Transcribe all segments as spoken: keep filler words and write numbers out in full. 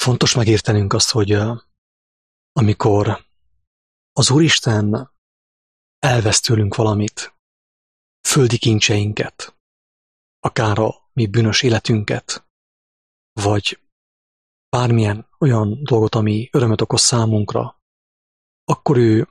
Fontos megértenünk azt, hogy amikor az Úristen elvesz tőlünk valamit, földi kincseinket, akár a mi bűnös életünket, vagy bármilyen olyan dolgot, ami örömöt okoz számunkra, akkor ő,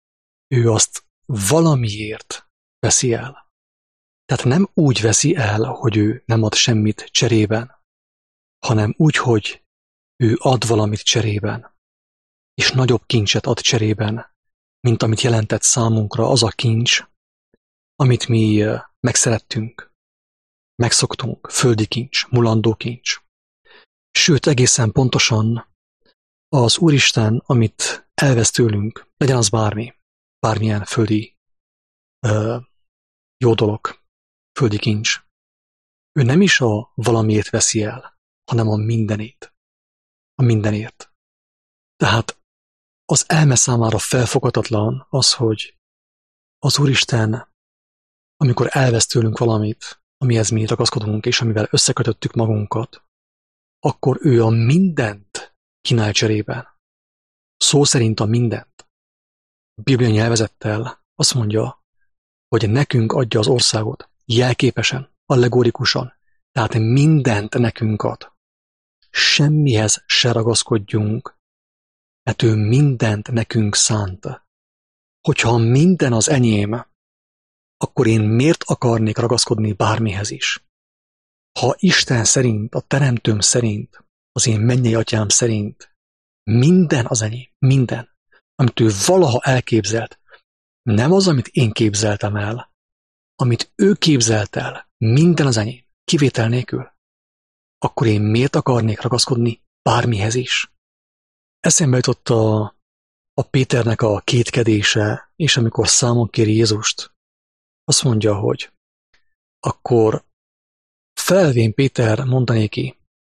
ő azt valamiért veszi el. Tehát nem úgy veszi el, hogy ő nem ad semmit cserében, hanem úgy, hogy ő ad valamit cserében, és nagyobb kincset ad cserében, mint amit jelentett számunkra az a kincs, amit mi megszerettünk, megszoktunk, földi kincs, mulandó kincs. Sőt, egészen pontosan az Úristen, amit elvesz tőlünk, legyen az bármi, bármilyen földi ö, jó dolog, földi kincs, ő nem is a valamiért veszi el, hanem a mindenét. A mindenért. Tehát az elme számára felfoghatatlan az, hogy az Úristen, amikor elvesz tőlünk valamit, amihez mi ragaszkodunk, és amivel összekötöttük magunkat, akkor ő a mindent kínál cserében. Szó szerint a mindent. A Biblia nyelvezettel azt mondja, hogy nekünk adja az országot, jelképesen, allegorikusan, tehát mindent nekünk ad. Semmihez se ragaszkodjunk, mert ő mindent nekünk szánt. Hogyha minden az enyém, akkor én miért akarnék ragaszkodni bármihez is? Ha Isten szerint, a Teremtőm szerint, az én mennyei atyám szerint minden az enyém, minden, amit ő valaha elképzelt, nem az, amit én képzeltem el, amit ő képzelt el, minden az enyém, kivétel nélkül, akkor én miért akarnék ragaszkodni bármihez is? Eszembe jutott a, a Péternek a kétkedése, és amikor számon kéri Jézust, azt mondja, hogy akkor felelvén Péter mondanéki,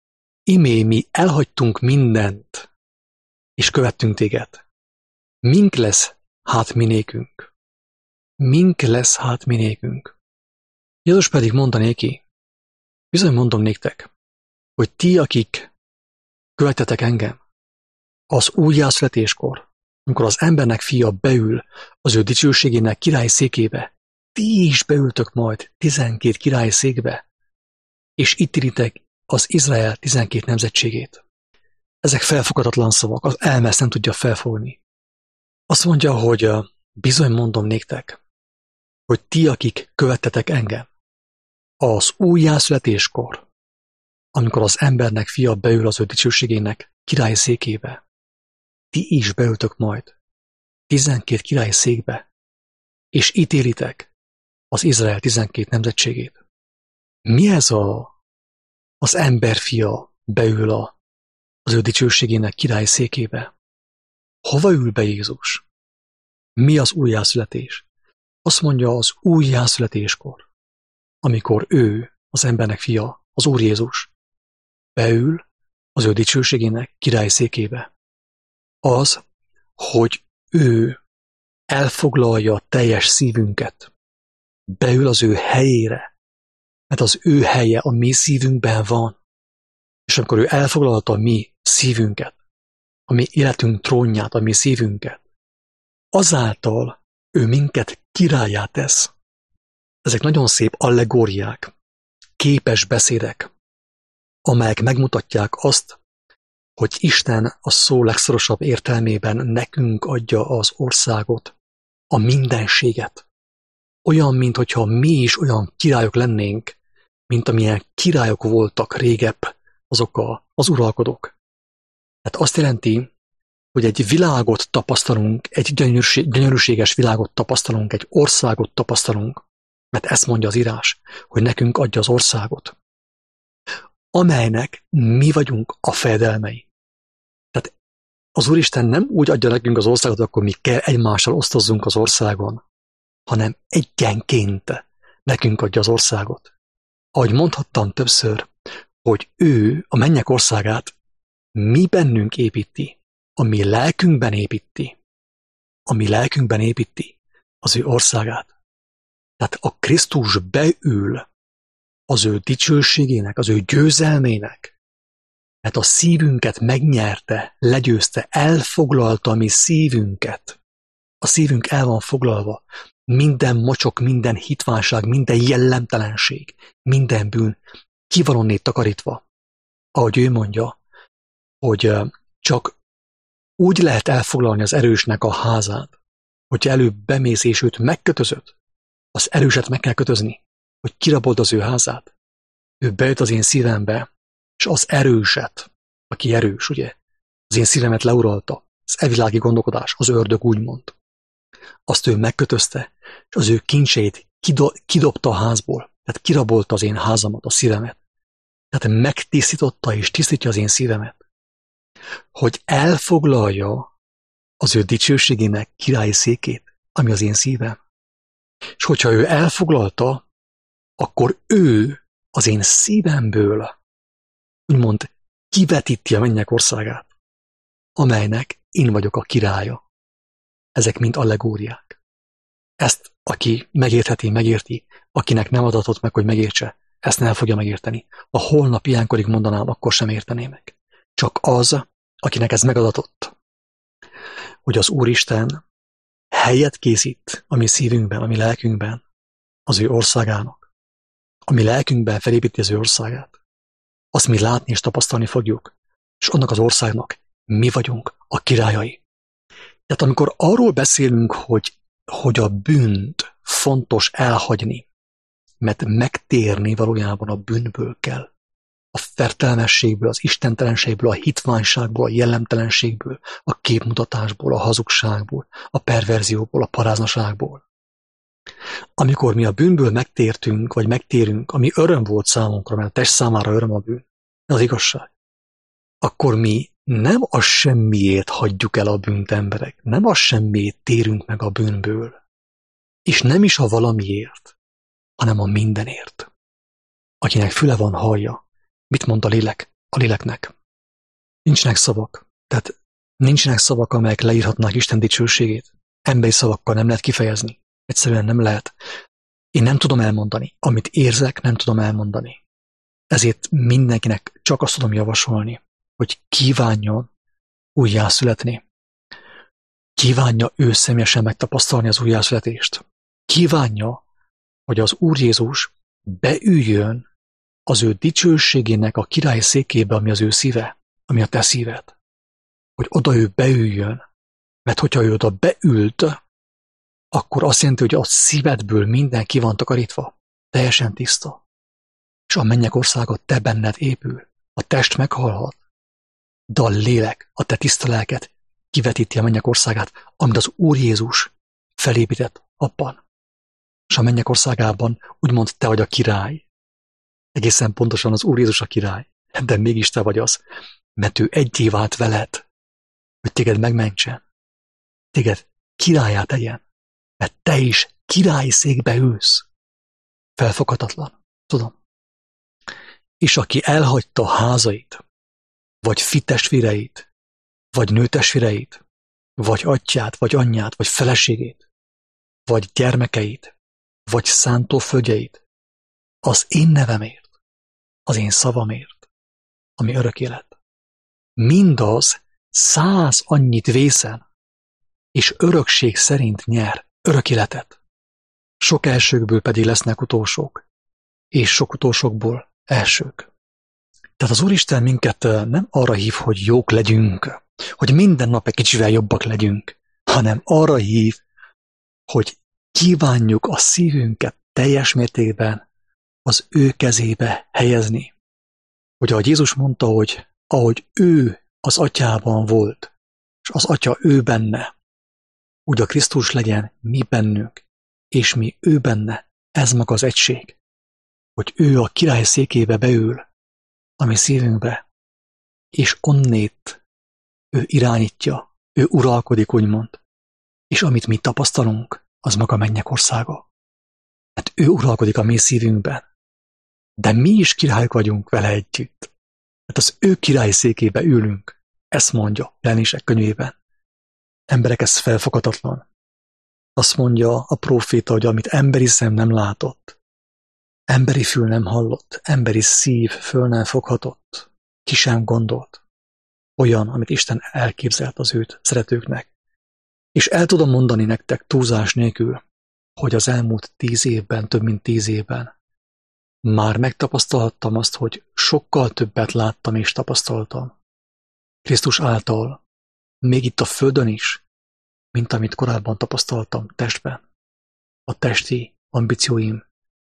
imé mi elhagytunk mindent, és követtünk téged. Mink lesz hát minékünk? Mink lesz hát minékünk? Jézus pedig mondanéki, bizony mondom néktek, hogy ti, akik követetek engem, az újjászületéskor, amikor az embernek fia beül az ő dicsőségének királyi székébe, ti is beültök majd tizenkét királyi székbe, és itt iritek az Izrael tizenkét nemzetségét. Ezek felfoghatatlan szavak, az elme ezt nem tudja felfogni. Azt mondja, hogy bizony mondom néktek, hogy ti, akik követtetek engem, az újjászületéskor, amikor az embernek fia beül az ő dicsőségének királyi székébe, ti is beültök majd tizenkét királyi székbe, és ítélitek az Izrael tizenkét nemzetségét. Mi ez a, az emberfia beül a, az ő dicsőségének királyi székébe? Hova ül be Jézus? Mi az újjászületés? Azt mondja, az újjászületéskor, amikor ő, az embernek fia, az Úr Jézus, beül az ő dicsőségének királyi székébe. Az, hogy ő elfoglalja teljes szívünket, beül az ő helyére, mert az ő helye a mi szívünkben van, és amikor ő elfoglalta a mi szívünket, a mi életünk trónját, a mi szívünket, azáltal ő minket királlyá tesz. Ezek nagyon szép allegóriák, képes beszédek, amelyek megmutatják azt, hogy Isten a szó legszorosabb értelmében nekünk adja az országot, a mindenséget. Olyan, minthogyha mi is olyan királyok lennénk, mint amilyen királyok voltak régebb azok a, az uralkodók. Tehát azt jelenti, hogy egy világot tapasztalunk, egy gyönyörűséges világot tapasztalunk, egy országot tapasztalunk, mert ezt mondja az írás, hogy nekünk adja az országot, amelynek mi vagyunk a fejedelmei. Tehát az Úristen nem úgy adja nekünk az országot, akkor mi kell egymással osztozzunk az országon, hanem egyenként nekünk adja az országot. Ahogy mondhattam többször, hogy ő a mennyek országát mi bennünk építi, a mi lelkünkben építi, a mi lelkünkben építi az ő országát. Tehát a Krisztus beül az ő dicsőségének, az ő győzelmének mert a szívünket megnyerte, legyőzte, elfoglalta a mi szívünket. A szívünk el van foglalva. Minden mocsok, minden hitvánság, minden jellemtelenség, minden bűn ki van onnét takarítva. Ahogy ő mondja, hogy csak úgy lehet elfoglalni az erősnek a házát, hogyha előbb bemész és őt megkötözöd, az erőset meg kell kötözni, hogy kirabold az ő házát. Ő bejött az én szívembe, és az erőset, aki erős, ugye, az én szívemet leuralta, az evilági gondolkodás, az ördög úgymond. Azt ő megkötözte, és az ő kincseit kido- kidobta a házból, tehát kirabolta az én házamat, a szívemet. Tehát megtisztította és tisztítja az én szívemet, hogy elfoglalja az ő dicsőségének királyi székét, ami az én szívem. És hogyha ő elfoglalta, akkor ő az én szívemből, úgymond kivetíti a mennyek országát, amelynek én vagyok a királya. Ezek mind allegóriák. Ezt, aki megértheti, megérti, akinek nem adatott meg, hogy megértse, ezt nem fogja megérteni. A holnap ilyenkorig mondanám, akkor sem értené meg. Csak az, akinek ez megadatott, hogy az Úristen helyet készít a mi szívünkben, a mi lelkünkben, az ő országának. A mi lelkünkben felépíti az ő országát. Azt mi látni és tapasztalni fogjuk, és annak az országnak mi vagyunk a királyai. Tehát amikor arról beszélünk, hogy, hogy a bűnt fontos elhagyni, mert megtérni valójában a bűnből kell, a fertelmességből, az istentelenségből, a hitványságból, a jellemtelenségből, a képmutatásból, a hazugságból, a perverzióból, a paráznaságból. Amikor mi a bűnből megtértünk, vagy megtérünk, ami öröm volt számunkra, mert a test számára öröm a bűn, az igazság, akkor mi nem a semmiért hagyjuk el a bűnt, emberek, nem a semmiért térünk meg a bűnből, és nem is a valamiért, hanem a mindenért. Akinek füle van, hallja. Mit mond a lélek? A léleknek. Nincsenek szavak. Tehát nincsenek szavak, amelyek leírhatnák Isten dicsőségét. Emberi szavakkal nem lehet kifejezni. Egyszerűen nem lehet. Én nem tudom elmondani. Amit érzek, nem tudom elmondani. Ezért mindenkinek csak azt tudom javasolni, hogy kívánjon újjászületni. Kívánja ő személyesen megtapasztalni az újjászületést. Kívánja, hogy az Úr Jézus beüljön az ő dicsőségének a király székébe, ami az ő szíve, ami a te szíved. Hogy oda ő beüljön, mert hogyha ő oda beült, akkor azt jelenti, hogy a szívedből minden ki van takarítva, teljesen tiszta. És a mennyek országa te benned épül. A test meghalhat, de a lélek, a te tiszta lelket kivetíti a mennyek országát, amit az Úr Jézus felépített abban. És a mennyek országában úgymond te vagy a király. Egészen pontosan az Úr Jézus a király, de mégis te vagy az, mert ő egyé vált veled, hogy téged megmentsen, téged királyá tegyen, mert te is királyi székbe ülsz. Felfoghatatlan, tudom. És aki elhagyta házait, vagy fitestvéreit, vagy nőtestvéreit, vagy atyát, vagy anyját, vagy feleségét, vagy gyermekeit, vagy szántóföldjeit, az én nevemért, az én szavamért, ami örök élet. Mindaz száz annyit vészen, és örökség szerint nyer örök életet. Sok elsőkből pedig lesznek utolsók, és sok utolsókból elsők. Tehát az Úristen minket nem arra hív, hogy jók legyünk, hogy minden nap egy kicsivel jobbak legyünk, hanem arra hív, hogy kívánjuk a szívünket teljes mértékben az ő kezébe helyezni. Hogy ahogy Jézus mondta, hogy ahogy ő az atyában volt, és az atya ő benne, úgy a Krisztus legyen mi bennünk, és mi ő benne, ez maga az egység. Hogy ő a király székébe beül, a mi szívünkbe, és onnét ő irányítja, ő uralkodik, úgymond, és amit mi tapasztalunk, az maga a mennyek országa. Hát ő uralkodik a mi szívünkben, de mi is királyok vagyunk vele együtt. Hát az ő király székébe ülünk, ezt mondja Jelenések könyvében. Emberek, ez felfoghatatlan. Azt mondja a próféta, hogy amit emberi szem nem látott, emberi fül nem hallott, emberi szív föl nem foghatott, ki sem gondolt. Olyan, amit Isten elképzelt az őt szeretőknek. És el tudom mondani nektek túlzás nélkül, hogy az elmúlt tíz évben, több mint tíz évben már megtapasztalhattam azt, hogy sokkal többet láttam és tapasztaltam Krisztus által, még itt a földön is, mint amit korábban tapasztaltam testben. A testi ambícióim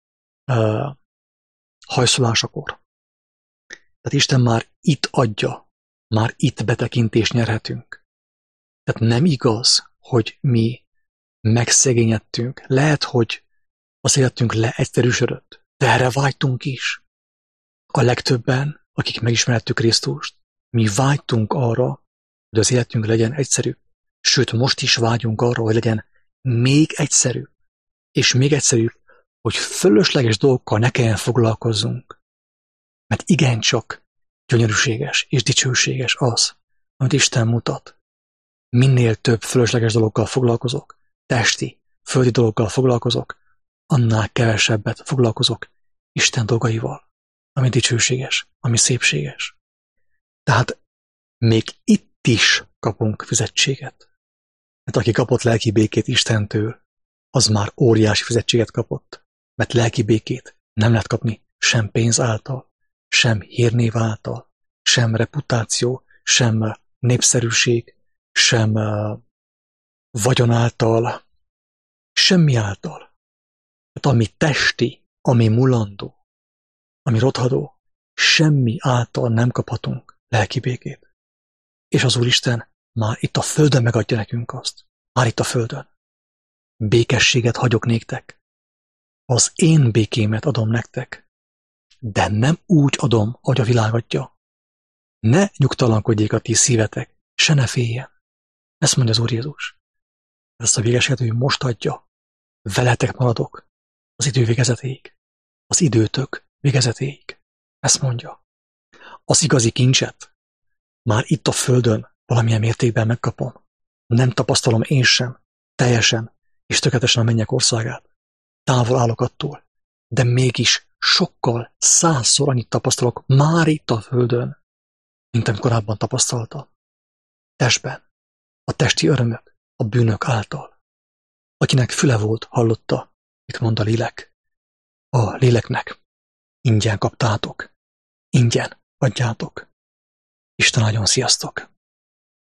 uh, hajszolásakor. Tehát Isten már itt adja, már itt betekintést nyerhetünk. Tehát nem igaz, hogy mi megszegényedtünk. Lehet, hogy az életünk leegyszerűsödött, de erre vágytunk is. A legtöbben, akik megismerhettük Krisztust, mi vágytunk arra, hogy az életünk legyen egyszerűbb. Sőt, most is vágyunk arra, hogy legyen még egyszerűbb. És még egyszerűbb, hogy fölösleges dolgokkal ne kelljen foglalkozzunk. Mert igencsak gyönyörűséges és dicsőséges az, amit Isten mutat. Minél több fölösleges dologgal foglalkozok, testi, földi dologgal foglalkozok, annál kevesebbet foglalkozok Isten dolgaival, ami dicsőséges, ami szépséges. Tehát még itt is kapunk fizetséget. Mert aki kapott lelki békét Istentől, az már óriási fizetséget kapott. Mert lelki békét nem lehet kapni sem pénz által, sem hírnév által, sem reputáció, sem népszerűség, sem uh, vagyon által, semmi által. Tehát ami testi, ami mulandó, ami rothadó, semmi által nem kaphatunk lelki békét. És az Úristen már itt a földön megadja nekünk azt. Már itt a földön. Békességet hagyok néktek. Az én békémet adom nektek. De nem úgy adom, ahogy a világ adja. Ne nyugtalankodjék a ti szívetek, se ne féljen. Ezt mondja az Úr Jézus. Ezt a végességet ő most adja. Veletek maradok az idő végezetéig. Az időtök végezetéig. Ezt mondja. Az igazi kincset már itt a földön valamilyen mértékben megkapom. Nem tapasztalom én sem teljesen és tökéletesen a mennyek országát. Távol állok attól. De mégis sokkal százszor annyit tapasztalok már itt a földön, mint amit korábban tapasztaltam. Testben. A testi örömök a bűnök által. Akinek füle volt, hallotta, mit mond a lélek. A léleknek ingyen kaptátok. Ingyen adjátok. Isten áldjon, sziasztok!